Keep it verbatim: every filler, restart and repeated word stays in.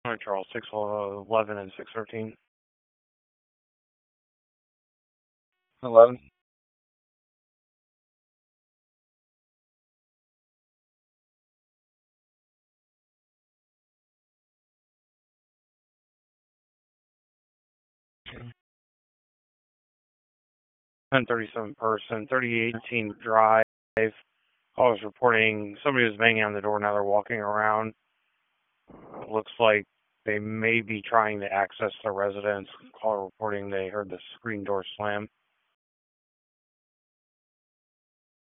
Alright, Charles, six eleven and six thirteen. eleven. ten thirty-seven person, thirty-eight eighteen drive. I was reporting somebody was banging on the door, now they're walking around. It looks like they may be trying to access the residence. Caller reporting they heard the screen door slam.